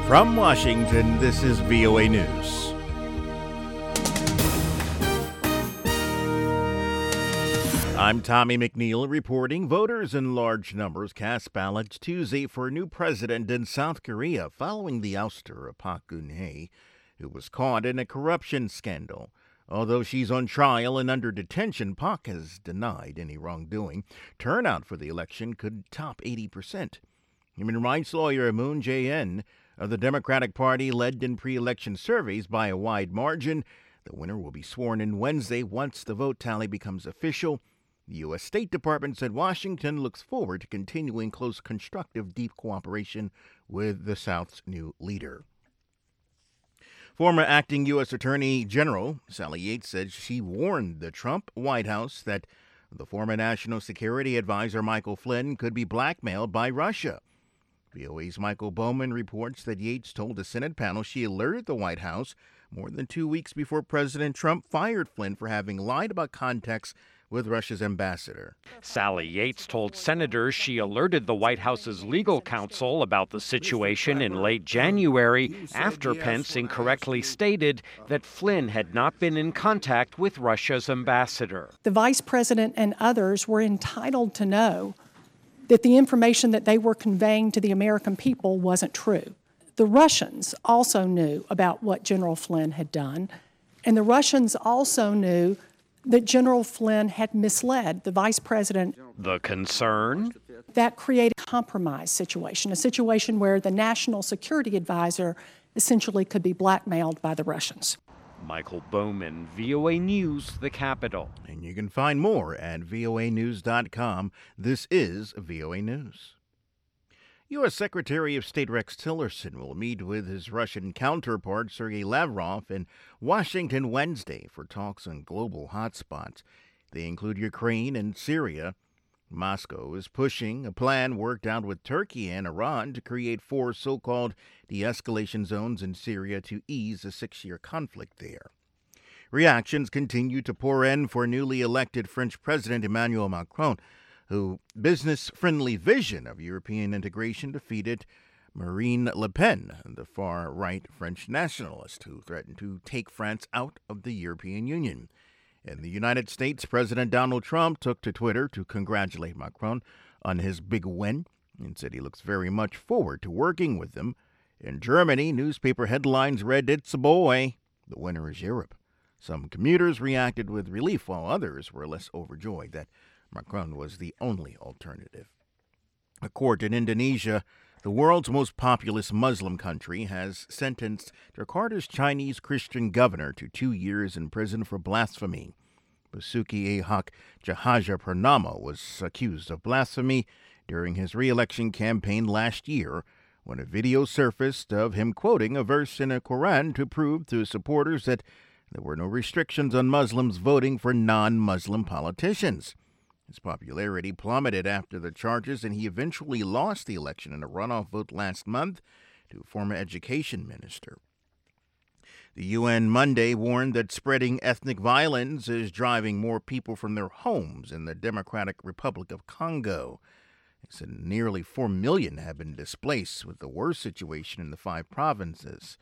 From Washington, this is VOA News. I'm Tommy McNeil reporting voters in large numbers cast ballots Tuesday for a new president in South Korea following the ouster of Park Geun-hye, who was caught in a corruption scandal. Although she's on trial and under detention, Park has denied any wrongdoing. Turnout for the election could top 80%. Human rights lawyer Moon Jae-in of the Democratic Party led in pre-election surveys by a wide margin. The winner will be sworn in Wednesday once the vote tally becomes official. The U.S. State Department said Washington looks forward to continuing close, constructive, deep cooperation with the South's new leader. Former acting U.S. Attorney General Sally Yates said she warned the Trump White House that the former National Security Advisor Michael Flynn could be blackmailed by Russia. VOA's Michael Bowman reports that Yates told a Senate panel she alerted the White House more than 2 weeks before President Trump fired Flynn for having lied about contacts with Russia's ambassador. Sally Yates told senators she alerted the White House's legal counsel about the situation in late January after Pence incorrectly stated that Flynn had not been in contact with Russia's ambassador. The vice president and others were entitled to know that the information that they were conveying to the American people wasn't true. The Russians also knew about what General Flynn had done, and the Russians also knew that General Flynn had misled the vice president. The concern? That created a compromise situation, a situation where the national security advisor essentially could be blackmailed by the Russians. Michael Bowman, VOA News, the Capitol. And you can find more at voanews.com. This is VOA News. U.S. Secretary of State Rex Tillerson will meet with his Russian counterpart Sergei Lavrov in Washington Wednesday for talks on global hotspots. They include Ukraine and Syria. Moscow is pushing a plan worked out with Turkey and Iran to create 4 so-called de-escalation zones in Syria to ease a 6-year conflict there. Reactions continue to pour in for newly elected French President Emmanuel Macron, whose business-friendly vision of European integration defeated Marine Le Pen, the far-right French nationalist who threatened to take France out of the European Union. In the United States, President Donald Trump took to Twitter to congratulate Macron on his big win and said he looks very much forward to working with him. In Germany, newspaper headlines read, "It's a boy. The winner is Europe." Some commuters reacted with relief, while others were less overjoyed that Macron was the only alternative. A court in Indonesia, the world's most populous Muslim country, has sentenced Jakarta's Chinese Christian governor to 2 years in prison for blasphemy. Basuki Ahok Jahaja Purnama was accused of blasphemy during his re-election campaign last year when a video surfaced of him quoting a verse in the Quran to prove to his supporters that there were no restrictions on Muslims voting for non-Muslim politicians. His popularity plummeted after the charges, and he eventually lost the election in a runoff vote last month to a former education minister. The UN Monday warned that spreading ethnic violence is driving more people from their homes in the Democratic Republic of Congo. It said nearly 4 million have been displaced, with the worst situation in the 5 provinces.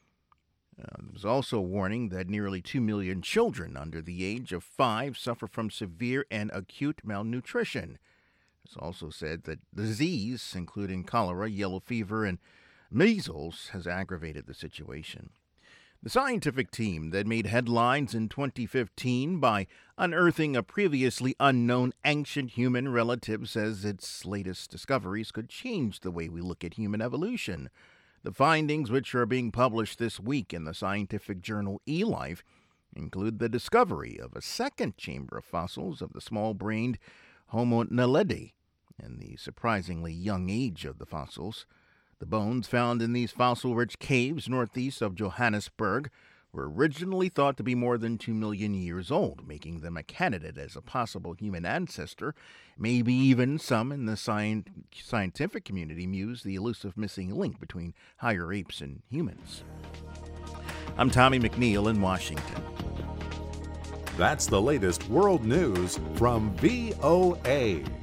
There was also a warning that nearly 2 million children under the age of 5 suffer from severe and acute malnutrition. It's also said that disease, including cholera, yellow fever, and measles, has aggravated the situation. The scientific team that made headlines in 2015 by unearthing a previously unknown ancient human relative says its latest discoveries could change the way we look at human evolution. The findings, which are being published this week in the scientific journal eLife, include the discovery of a second chamber of fossils of the small-brained Homo naledi and the surprisingly young age of the fossils. The bones found in these fossil-rich caves northeast of Johannesburg were originally thought to be more than 2 million years old, making them a candidate as a possible human ancestor. Maybe even some in the scientific community muse the elusive missing link between higher apes and humans. I'm Tommy McNeil in Washington. That's the latest world news from VOA.